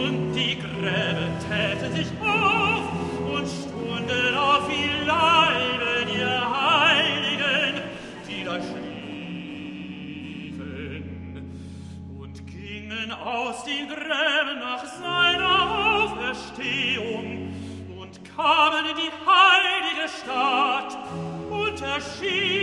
und die Gräber täten sich auf und stunden auf ihr Leiben, ihr Heiligen, die da schliefen, und gingen aus den Gräbern nach seiner Auferstehung und kamen in die heilige Stadt und erschienen